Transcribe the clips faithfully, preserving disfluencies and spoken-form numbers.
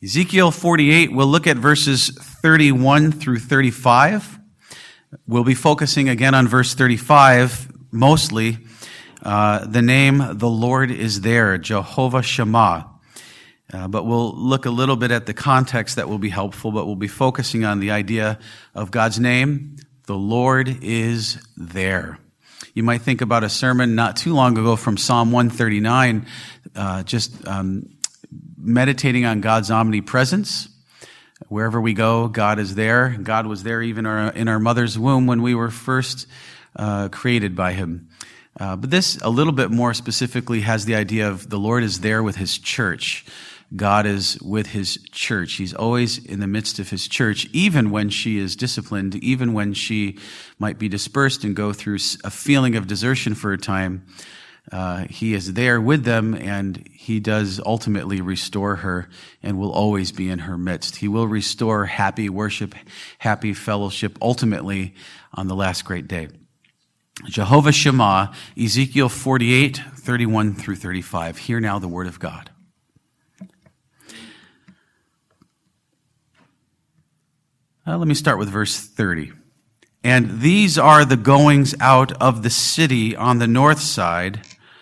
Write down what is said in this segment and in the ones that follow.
Ezekiel forty-eight, we'll look at verses thirty-one through thirty-five. We'll be focusing again on verse thirty-five, mostly. Uh, the name, the Lord is there, Jehovah Shammah. Uh, but we'll look a little bit at the context that will be helpful, but we'll be focusing on the idea of God's name, the Lord is there. You might think about a sermon not too long ago from Psalm one thirty-nine, uh, just um, meditating on God's omnipresence. Wherever we go, God is there. God was there even our, in our mother's womb when we were first uh, created by Him. Uh, but this, a little bit more specifically, has the idea of the Lord is there with His church. God is with His church. He's always in the midst of His church, even when she is disciplined, even when she might be dispersed and go through a feeling of desertion for a time. Uh, he is there with them, and He does ultimately restore her and will always be in her midst. He will restore happy worship, happy fellowship, ultimately on the last great day. Jehovah Shammah, Ezekiel forty-eight, thirty-one through thirty-five. Hear now the word of God. Uh, let me start with verse thirty. And these are the goings out of the city on the north side,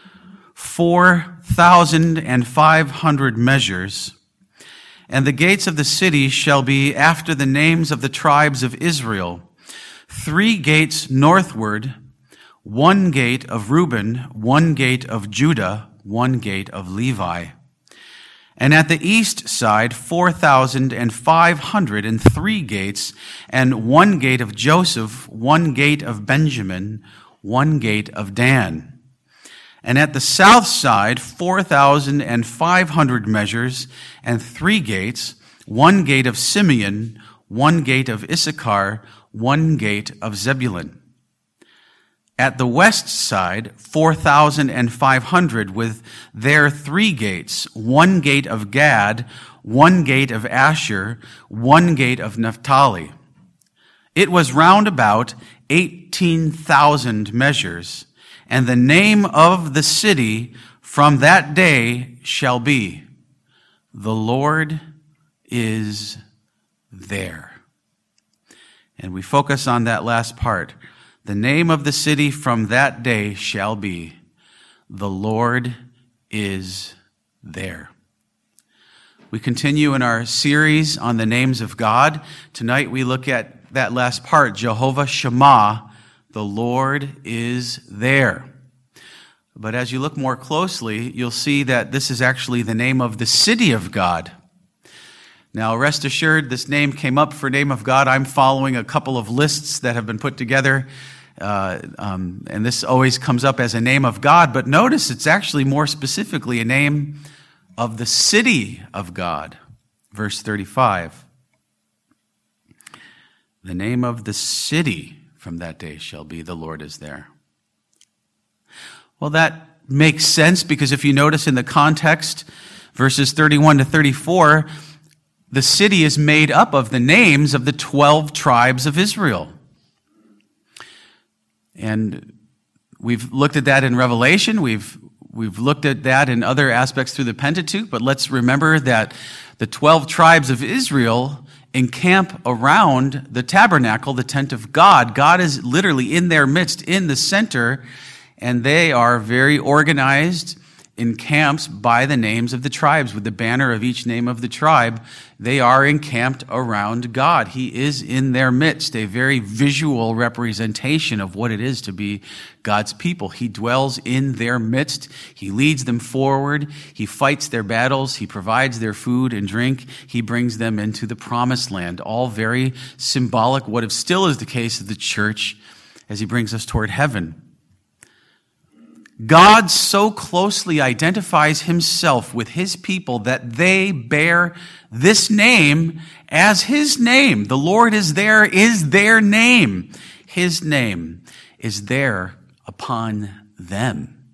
four thousand and five hundred measures. And the gates of the city shall be after the names of the tribes of Israel, three gates northward, one gate of Reuben, one gate of Judah, one gate of Levi. And at the east side, four thousand and five hundred and three gates, and one gate of Joseph, one gate of Benjamin, one gate of Dan. And at the south side, four thousand and five hundred measures, and three gates, one gate of Simeon, one gate of Issachar, one gate of Zebulun. At the west side, four thousand and five hundred with their three gates, one gate of Gad, one gate of Asher, one gate of Naphtali. It was round about eighteen thousand measures, and the name of the city from that day shall be, the Lord is there. And we focus on that last part. The name of the city from that day shall be, the Lord is there. We continue in our series on the names of God. Tonight we look at that last part, Jehovah Shammah, the Lord is there. But as you look more closely, you'll see that this is actually the name of the city of God. Now, rest assured, this name came up for name of God. I'm following a couple of lists that have been put together, uh, um, and this always comes up as a name of God. But notice it's actually more specifically a name of the city of God. Verse thirty-five. The name of the city from that day shall be, the Lord is there. Well, that makes sense because if you notice in the context, verses thirty-one to thirty-four, the city is made up of the names of the twelve tribes of Israel. And we've looked at that in Revelation. We've we've looked at that in other aspects through the Pentateuch. But let's remember that the twelve tribes of Israel encamp around the tabernacle, the tent of God. God is literally in their midst, in the center, and they are very organized in camps by the names of the tribes. With the banner of each name of the tribe, they are encamped around God. He is in their midst, a very visual representation of what it is to be God's people. He dwells in their midst. He leads them forward. He fights their battles. He provides their food and drink. He brings them into the promised land. All very symbolic, what if still is the case of the church as He brings us toward heaven. God so closely identifies Himself with His people that they bear this name as His name. The Lord is there is their name. His name is there upon them.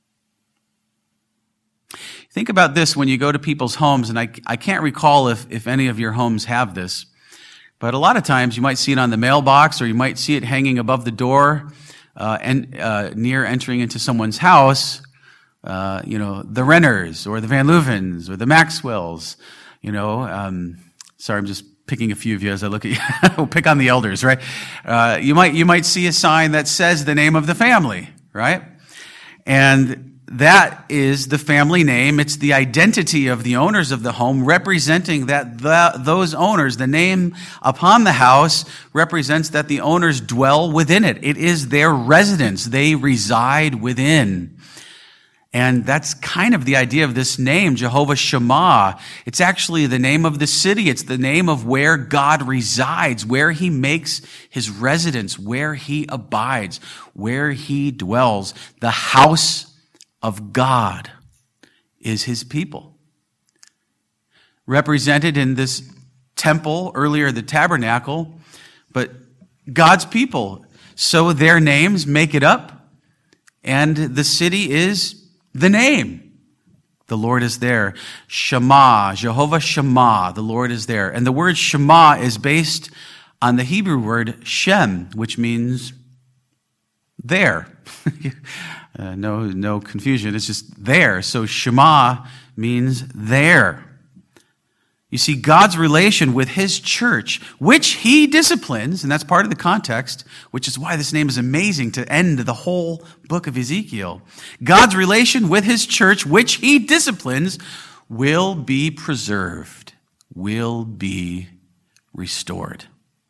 Think about this when you go to people's homes, and I, I can't recall if, if any of your homes have this, but a lot of times you might see it on the mailbox or you might see it hanging above the door. Uh, and uh, near entering into someone's house, uh, you know, the Renners or the Van Leuvens or the Maxwells, You know, um, sorry, I'm just picking a few of you as I look at you. We'll pick on the elders, right? Uh, you might, you might see a sign that says the name of the family, right? And that is the family name. It's the identity of the owners of the home, representing that the, those owners, the name upon the house represents that the owners dwell within it. It is their residence. They reside within. And that's kind of the idea of this name, Jehovah Shammah. It's actually the name of the city. It's the name of where God resides, where he makes his residence, where he abides, where he dwells. The house of God is his people. Represented in this temple, earlier the tabernacle, but God's people. So their names make it up, and the city is the name. The Lord is there. Shammah, Jehovah Shammah, the Lord is there. And the word Shammah is based on the Hebrew word Shem, which means there. uh, no, no confusion. It's just there. So Shammah means there. You see, God's relation with his church, which he disciplines, and that's part of the context, which is why this name is amazing to end the whole book of Ezekiel. God's relation with his church, which he disciplines, will be preserved, will be restored.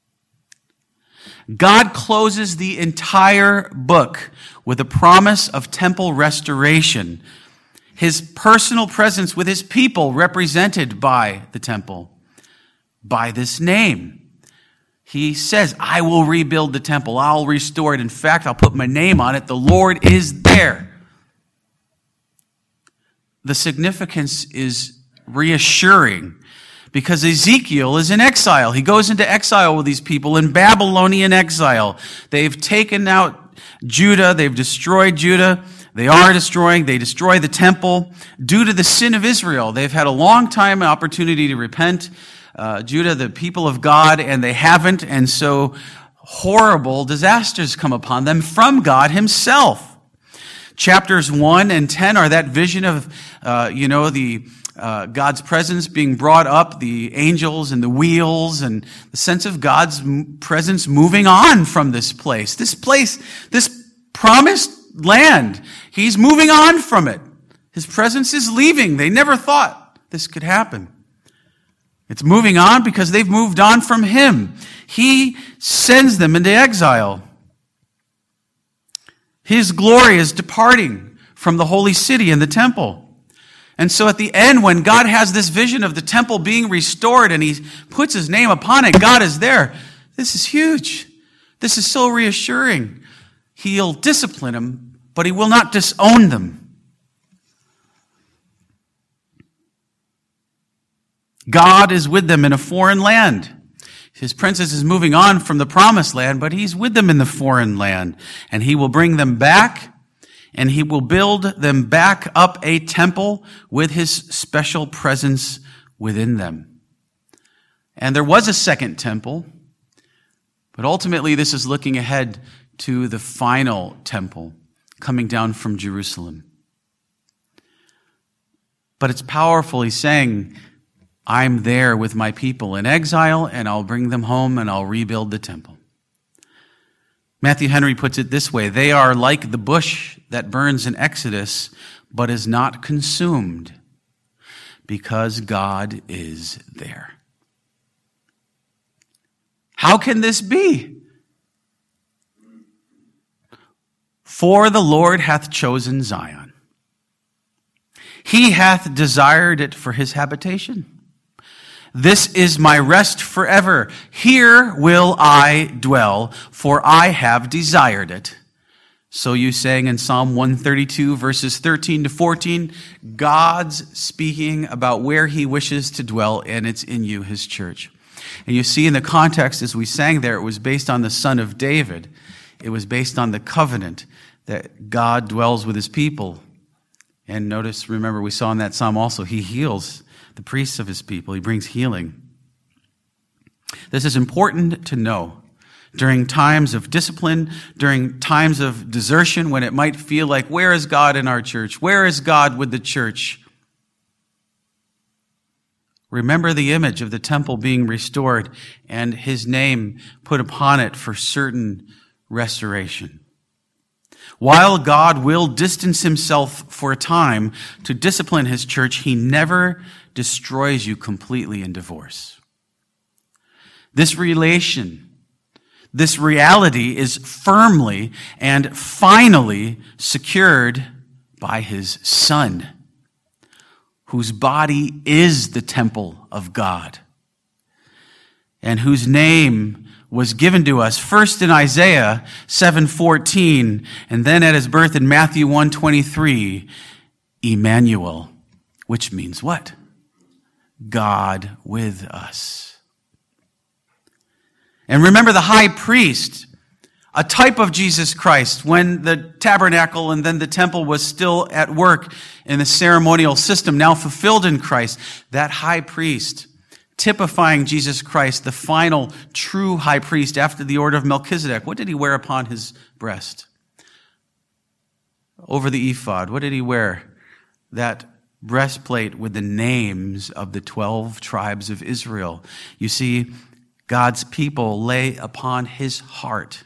God closes the entire book with a promise of temple restoration. His personal presence with his people represented by the temple, by this name. He says, I will rebuild the temple. I'll restore it. In fact, I'll put my name on it. The Lord is there. The significance is reassuring because Ezekiel is in exile. He goes into exile with these people in Babylonian exile. They've taken out Judah. They've destroyed Judah. They are destroying, they destroy the temple due to the sin of Israel. They've had a long time opportunity to repent, uh, Judah, the people of God, and they haven't. And so horrible disasters come upon them from God himself. Chapters one and ten are that vision of, uh, you know, the uh, God's presence being brought up, the angels and the wheels, and the sense of God's presence moving on from this place. This place, this promised land. He's moving on from it. His presence is leaving. They never thought this could happen. It's moving on because they've moved on from him. He sends them into exile. His glory is departing from the holy city and the temple. And so at the end, when God has this vision of the temple being restored and he puts his name upon it, God is there. This is huge. This is so reassuring. He'll discipline them, but he will not disown them. God is with them in a foreign land. His princess is moving on from the promised land, but he's with them in the foreign land. And he will bring them back, and he will build them back up a temple with his special presence within them. And there was a second temple, but ultimately this is looking ahead to the final temple coming down from Jerusalem. But it's powerful. He's saying, I'm there with my people in exile, and I'll bring them home, and I'll rebuild the temple. Matthew Henry puts it this way: they are like the bush that burns in Exodus, but is not consumed, because God is there. How can this be? For the Lord hath chosen Zion. He hath desired it for his habitation. This is my rest forever. Here will I dwell, for I have desired it. So you sang in Psalm one thirty-two, verses thirteen to fourteen, God's speaking about where he wishes to dwell, and it's in you, his church. And you see in the context, as we sang there, it was based on the Son of David. It was based on the covenant that God dwells with his people. And notice, remember, we saw in that psalm also, he heals the priests of his people. He brings healing. This is important to know. During times of discipline, during times of desertion, when it might feel like, where is God in our church? Where is God with the church? Remember the image of the temple being restored and his name put upon it for certain restoration. While God will distance himself for a time to discipline his church, he never destroys you completely in divorce. This relation, this reality is firmly and finally secured by his Son, whose body is the temple of God, and whose name was given to us first in Isaiah seven fourteen, and then at his birth in Matthew one twenty-three, Emmanuel, which means what? God with us. And remember the high priest, a type of Jesus Christ, when the tabernacle and then the temple was still at work in the ceremonial system, now fulfilled in Christ, that high priest, typifying Jesus Christ, the final true high priest after the order of Melchizedek. What did he wear upon his breast? Over the ephod, what did he wear? That breastplate with the names of the twelve tribes of Israel. You see, God's people lay upon his heart.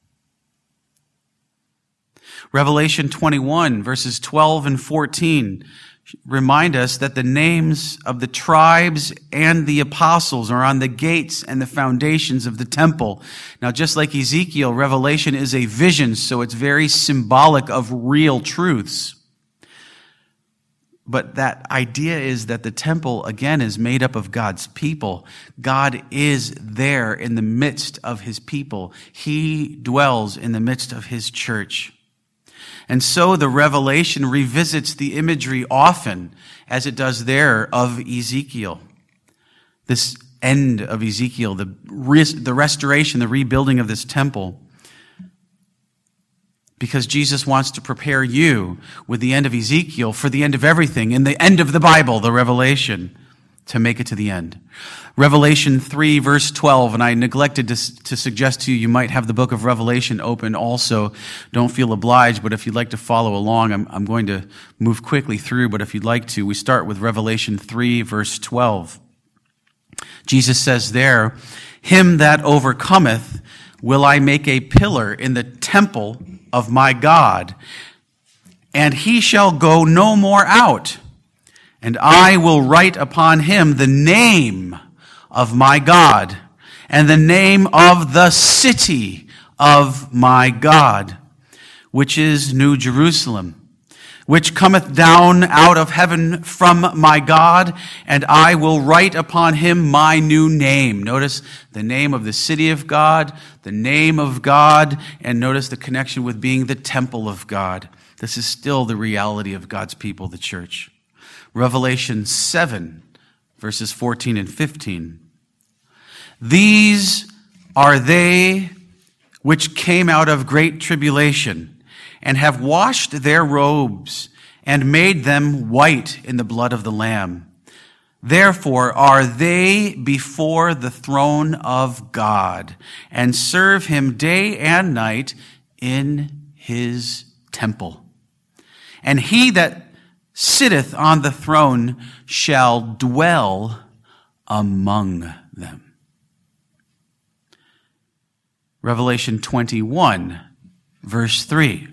Revelation twenty-one, verses twelve and fourteen, remind us that the names of the tribes and the apostles are on the gates and the foundations of the temple. Now, just like Ezekiel, Revelation is a vision, so it's very symbolic of real truths. But that idea is that the temple, again, is made up of God's people. God is there in the midst of his people. He dwells in the midst of his church. And so the Revelation revisits the imagery often, as it does there, of Ezekiel. This end of Ezekiel, the, res- the restoration, the rebuilding of this temple. Because Jesus wants to prepare you with the end of Ezekiel for the end of everything, in the end of the Bible, the Revelation, to make it to the end. Revelation three, verse twelve, and I neglected to, to suggest to you, you might have the book of Revelation open also. Don't feel obliged, but if you'd like to follow along, I'm, I'm going to move quickly through, but if you'd like to, we start with Revelation three, verse twelve. Jesus says there, "Him that overcometh will I make a pillar in the temple of my God, and he shall go no more out. And I will write upon him the name of my God, and the name of the city of my God, which is New Jerusalem, which cometh down out of heaven from my God, and I will write upon him my new name." Notice the name of the city of God, the name of God, and notice the connection with being the temple of God. This is still the reality of God's people, the church. Revelation seven, verses fourteen and fifteen. "These are they which came out of great tribulation, and have washed their robes, and made them white in the blood of the Lamb. Therefore are they before the throne of God, and serve him day and night in his temple. And he that sitteth on the throne shall dwell among them." Revelation twenty-one, verse three.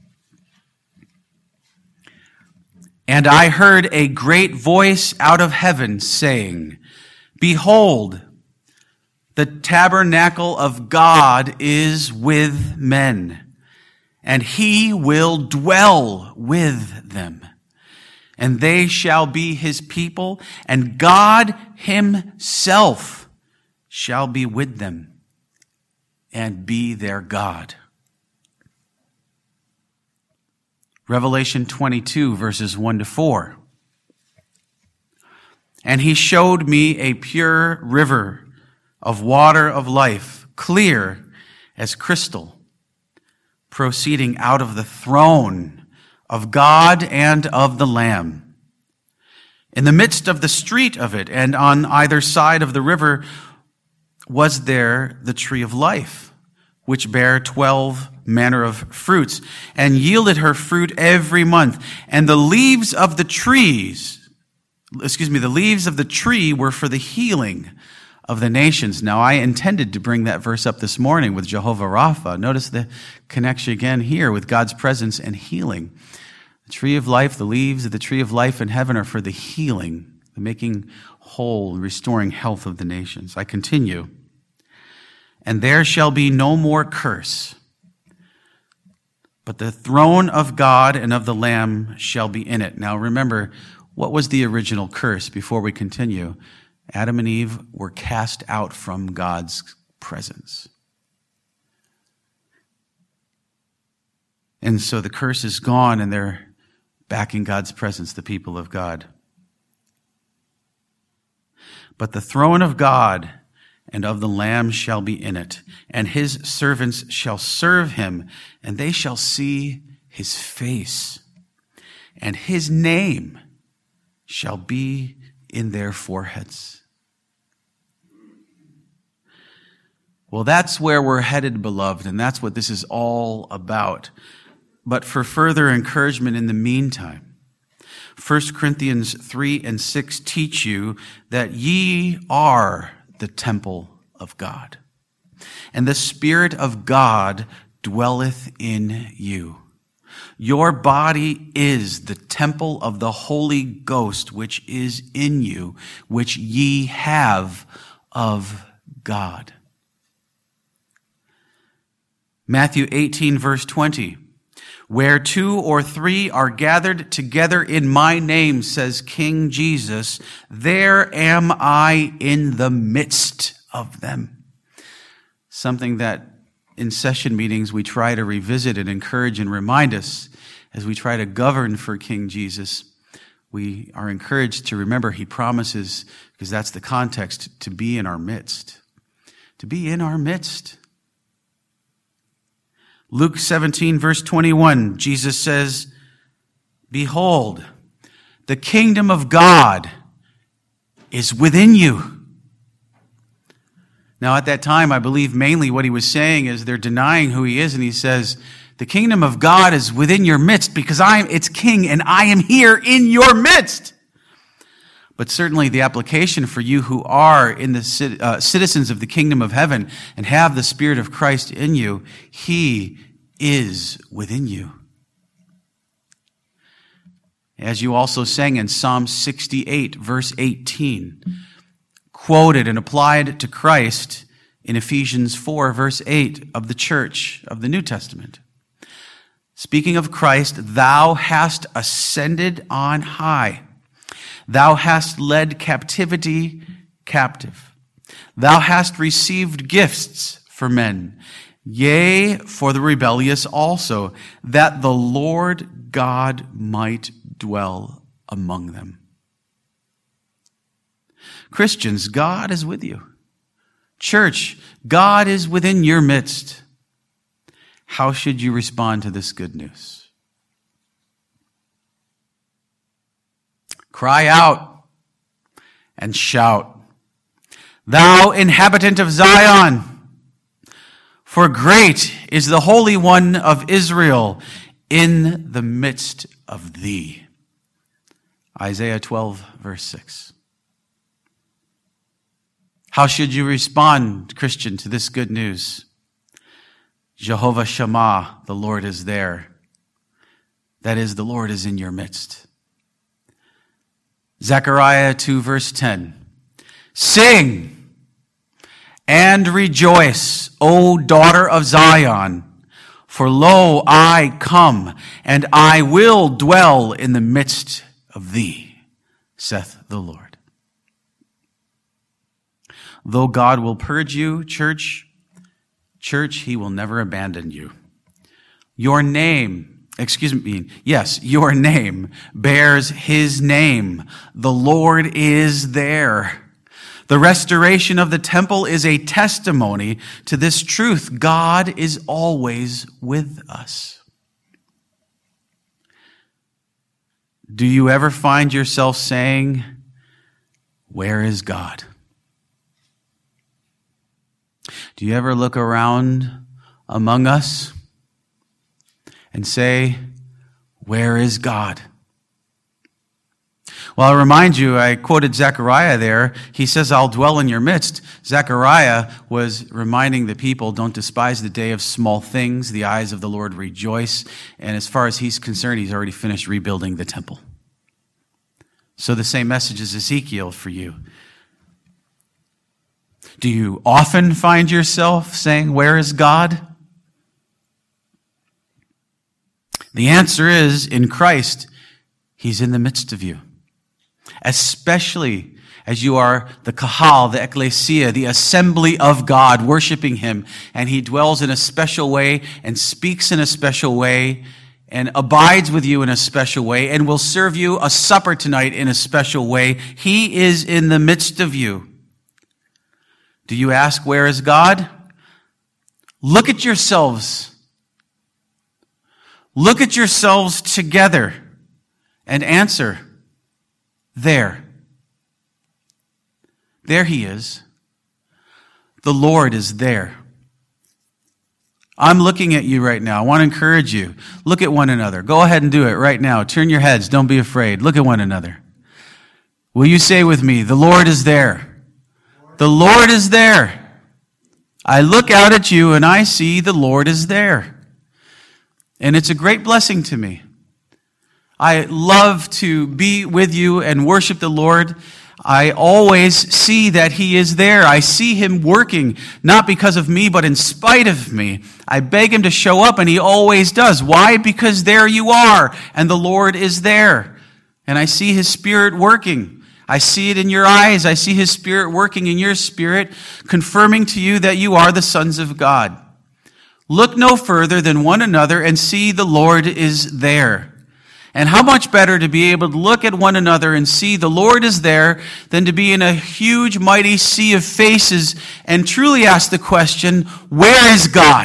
"And I heard a great voice out of heaven saying, Behold, the tabernacle of God is with men, and he will dwell with them. And they shall be his people, and God himself shall be with them, and be their God." Revelation twenty-two, verses one to four. "And he showed me a pure river of water of life, clear as crystal, proceeding out of the throne of God and of the Lamb. In the midst of the street of it, and on either side of the river, was there the tree of life, which bare twelve manner of fruits, and yielded her fruit every month. And the leaves of the trees excuse me, the leaves of the tree were for the healing of the nations. Now, I intended to bring that verse up this morning with Jehovah Rapha. Notice the connection again here with God's presence and healing. The tree of life, the leaves of the tree of life in heaven are for the healing, the making whole, restoring health of the nations. I continue. And there shall be no more curse, but the throne of God and of the Lamb shall be in it. Now remember, what was the original curse before we continue? Adam and Eve were cast out from God's presence. And so the curse is gone and they're back in God's presence, the people of God. But the throne of God and of the Lamb shall be in it, and his servants shall serve him, and they shall see his face, and his name shall be in their foreheads. Well, that's where we're headed, beloved, and that's what this is all about. But for further encouragement in the meantime, First Corinthians three and six teach you that ye are the temple of God, and the Spirit of God dwelleth in you. Your body is the temple of the Holy Ghost, which is in you, which ye have of God. Matthew eighteen, verse twenty. Where two or three are gathered together in my name, says King Jesus, there am I in the midst of them. Something that in session meetings we try to revisit and encourage and remind us as we try to govern for King Jesus. We are encouraged to remember he promises, because that's the context, to be in our midst. To be in our midst. Luke seventeen, verse twenty-one, Jesus says, behold, the kingdom of God is within you. Now, at that time, I believe mainly what he was saying is they're denying who he is, and he says, the kingdom of God is within your midst because I am its king and I am here in your midst. But certainly the application for you who are in the uh, citizens of the kingdom of heaven and have the Spirit of Christ in you, he is within you. As you also sang in Psalm sixty-eight, verse eighteen, quoted and applied to Christ in Ephesians four, verse eight of the church of the New Testament. Speaking of Christ, thou hast ascended on high. Thou hast led captivity captive. Thou hast received gifts for men, yea, for the rebellious also, that the Lord God might dwell among them. Christians, God is with you. Church, God is within your midst. How should you respond to this good news? Cry out and shout, thou inhabitant of Zion, for great is the Holy One of Israel in the midst of thee. Isaiah twelve, verse six. How should you respond, Christian, to this good news? Jehovah Shammah, the Lord is there. That is, the Lord is in your midst. Zechariah two, verse ten. Sing and rejoice, O daughter of Zion, for lo, I come, and I will dwell in the midst of thee, saith the Lord. Though God will purge you, church, church, he will never abandon you. Your name, excuse me, yes, your name bears his name. The Lord is there. The restoration of the temple is a testimony to this truth. God is always with us. Do you ever find yourself saying, where is God? Do you ever look around among us and say, where is God? Well, I'll remind you, I quoted Zechariah there. He says, I'll dwell in your midst. Zechariah was reminding the people, don't despise the day of small things. The eyes of the Lord rejoice. And as far as he's concerned, he's already finished rebuilding the temple. So the same message as Ezekiel for you. Do you often find yourself saying, where is God? The answer is, in Christ, he's in the midst of you. Especially as you are the kahal, the ecclesia, the assembly of God, worshiping him. And he dwells in a special way and speaks in a special way and abides with you in a special way and will serve you a supper tonight in a special way. He is in the midst of you. Do you ask, where is God? Look at yourselves. Look at yourselves together and answer, there. There he is. The Lord is there. I'm looking at you right now. I want to encourage you. Look at one another. Go ahead and do it right now. Turn your heads. Don't be afraid. Look at one another. Will you say with me, the Lord is there. The Lord is there. I look out at you and I see the Lord is there. And it's a great blessing to me. I love to be with you and worship the Lord. I always see that he is there. I see him working, not because of me, but in spite of me. I beg him to show up, and he always does. Why? Because there you are, and the Lord is there. And I see his Spirit working. I see it in your eyes. I see his Spirit working in your spirit, confirming to you that you are the sons of God. Look no further than one another and see the Lord is there. And how much better to be able to look at one another and see the Lord is there than to be in a huge, mighty sea of faces and truly ask the question, where is God?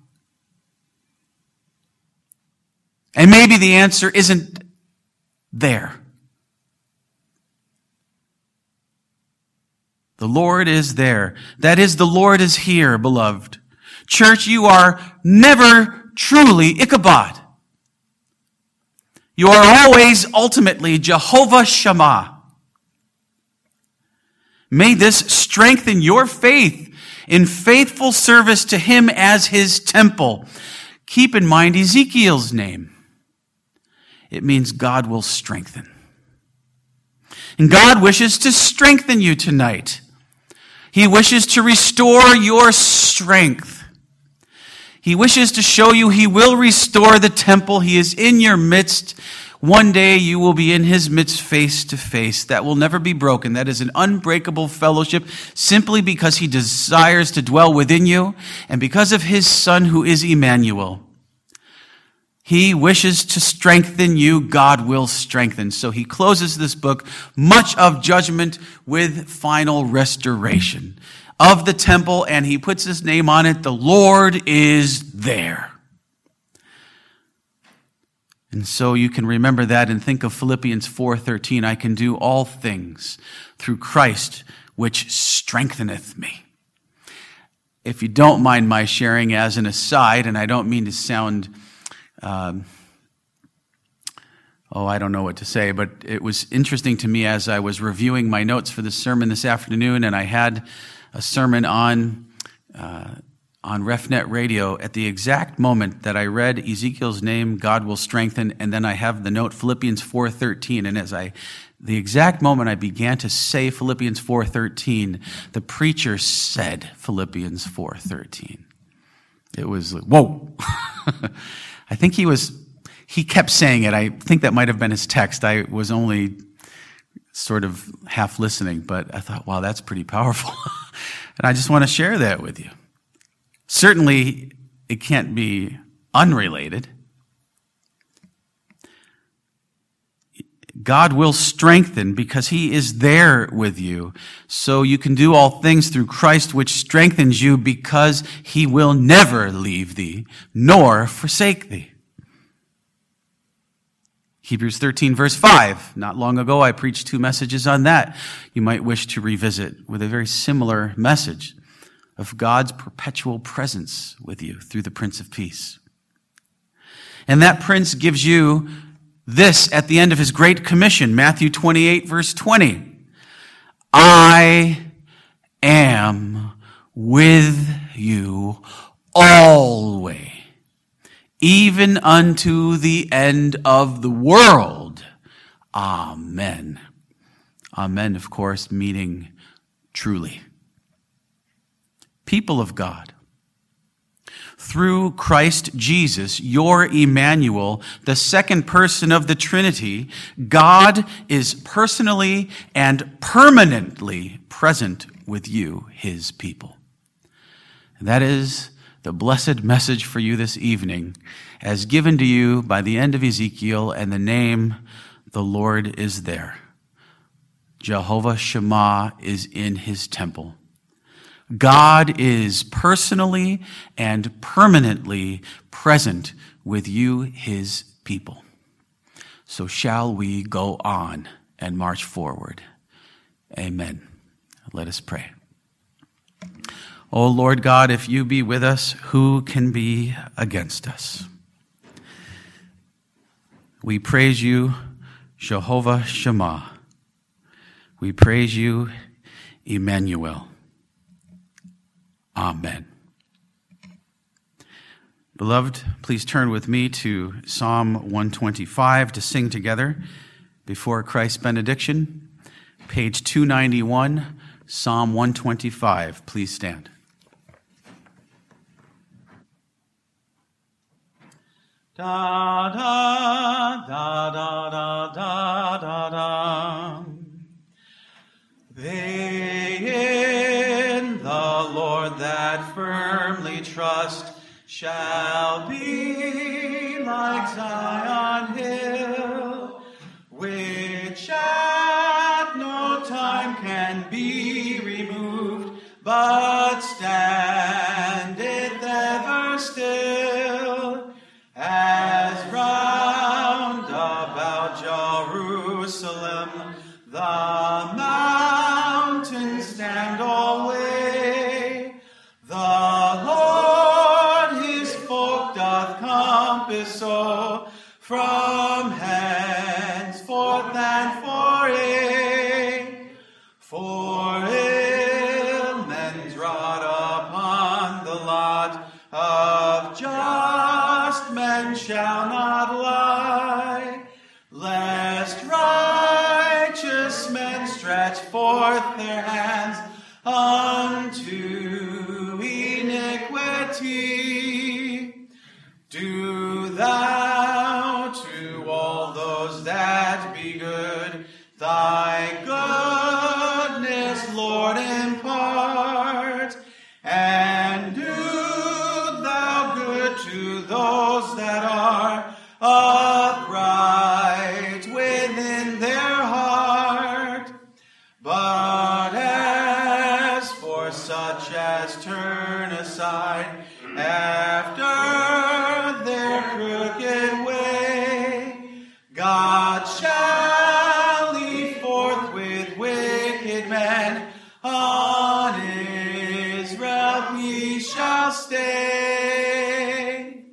And maybe the answer isn't there. The Lord is there. That is, the Lord is here, beloved. Church, you are never truly Ichabod. You are always ultimately Jehovah Shammah. May this strengthen your faith in faithful service to him as his temple. Keep in mind Ezekiel's name. It means God will strengthen. And God wishes to strengthen you tonight. He wishes to restore your strength. He wishes to show you he will restore the temple. He is in your midst. One day you will be in his midst face to face. That will never be broken. That is an unbreakable fellowship simply because he desires to dwell within you and because of his Son who is Emmanuel. He wishes to strengthen you. God will strengthen. So he closes this book, much of judgment with final restoration of the temple, and he puts his name on it. The Lord is there. And so you can remember that and think of Philippians four thirteen. I can do all things through Christ, which strengtheneth me. If you don't mind my sharing as an aside, and I don't mean to sound, um, oh, I don't know what to say, but it was interesting to me as I was reviewing my notes for the sermon this afternoon, and I had a sermon on uh, on RefNet Radio at the exact moment that I read Ezekiel's name, God will strengthen, and then I have the note Philippians four thirteen, and as I, the exact moment I began to say Philippians four thirteen, the preacher said Philippians four thirteen. It was like, whoa. I think he was, he kept saying it. I think that might have been his text. I was only sort of half listening, but I thought, wow, that's pretty powerful. And I just want to share that with you. Certainly, it can't be unrelated. God will strengthen because he is there with you. So you can do all things through Christ, which strengthens you because he will never leave thee nor forsake thee. Hebrews thirteen, verse five. Not long ago, I preached two messages on that. You might wish to revisit with a very similar message of God's perpetual presence with you through the Prince of Peace. And that Prince gives you this at the end of his Great Commission, Matthew twenty-eight, verse twenty. I am with you always, even unto the end of the world. Amen. Amen, of course, meaning truly. People of God, through Christ Jesus, your Emmanuel, the second person of the Trinity, God is personally and permanently present with you, his people. And that is the blessed message for you this evening, as given to you by the end of Ezekiel, and the name, the Lord is there. Jehovah Shammah is in his temple. God is personally and permanently present with you, his people. So shall we go on and march forward. Amen. Let us pray. O Lord God, if you be with us, who can be against us? We praise you, Jehovah Shammah. We praise you, Emmanuel. Amen. Beloved, please turn with me to Psalm one twenty-five to sing together before Christ's benediction. Page two ninety-one, Psalm one twenty-five. Please stand. Da da da da da da da da. They in the Lord that firmly trust shall be like Zion hill, which at no time can be removed, but standeth ever still, as round about Jerusalem the mountains stand alway. The Lord his folk doth compass so, from henceforth and for aye. For ill men trod upon the lot of just men shall not lie, lest righteous men stretch forth their hands unto iniquity. Do thou to all those that be good thy goodness, Lord, impart, and do thou good to those that are upright within their heart. But as for such as turn aside after their crooked way, God shall lead forth with wicked men, on Israel he shall stay.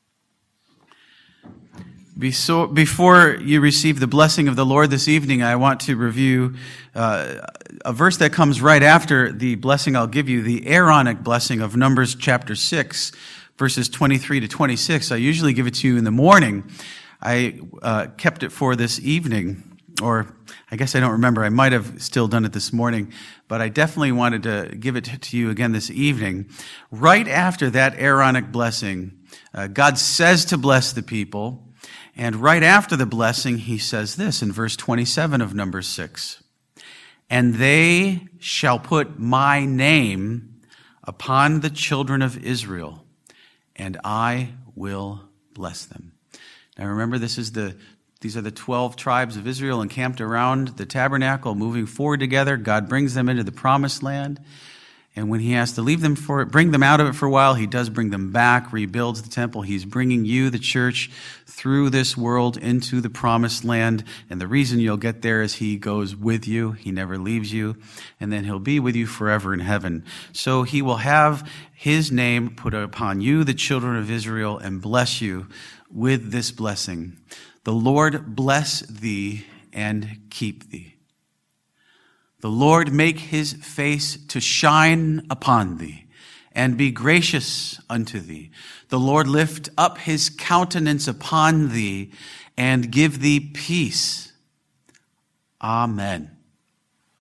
Before you receive the blessing of the Lord this evening, I want to review uh, a verse that comes right after the blessing I'll give you, the Aaronic blessing of Numbers chapter six, verses twenty-three to twenty-six. I usually give it to you in the morning. I uh, kept it for this evening, or I guess I don't remember. I might have still done it this morning, but I definitely wanted to give it to you again this evening. Right after that Aaronic blessing, uh, God says to bless the people. And right after the blessing, he says this in verse twenty-seven of Numbers six. And they shall put my name upon the children of Israel, and I will bless them. Now remember, this is the these are the twelve tribes of Israel encamped around the tabernacle, moving forward together. God brings them into the promised land. And when he has to leave them for it, bring them out of it for a while, he does bring them back, rebuilds the temple. He's bringing you, the church, through this world into the promised land. And the reason you'll get there is he goes with you. He never leaves you. And then he'll be with you forever in heaven. So he will have his name put upon you, the children of Israel, and bless you with this blessing. The Lord bless thee and keep thee. The Lord make his face to shine upon thee and be gracious unto thee. The Lord lift up his countenance upon thee and give thee peace. Amen.